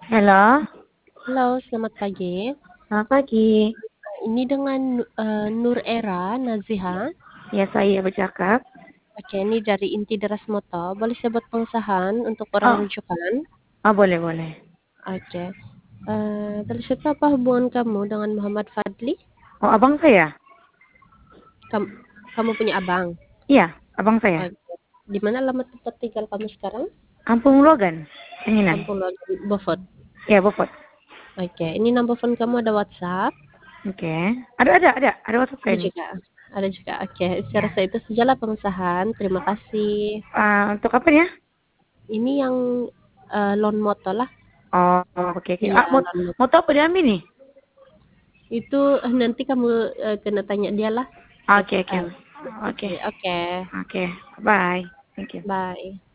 Halo, Halo, selamat pagi. selamat pagi. Ini dengan Nur Era Naziha. Ya, saya bercakap. Oke, ini dari Inti Deras Moto. Boleh saya buat pengusahaan untuk orang Oh, rujukan? boleh, boleh. Oke. Boleh saya tahu apa hubungan kamu dengan Muhammad Fadli? Oh, abang saya? Kamu, kamu punya abang? Iya, abang saya. Oke. Di mana alamat tempat tinggal kamu sekarang? Kampung Logan, Anginan. Kampung Lodi, Beaufort. Ya, Bopot. Oke, ini nomor phone kamu ada WhatsApp? Oke. Ada WhatsApp saya Ada nih. juga. Ada juga. Oke, saya Ya. rasa itu sajalah pengusahaan. Terima kasih. Untuk apa ya? Ini yang loan motor lah. Oh, oke, oke. Iya, Mau loan. tahu apa diambil nih? Itu nanti kamu kena tanya dia lah. Oke, oke. Eh, Oke, Oke, oke. Bye. Thank you. bye.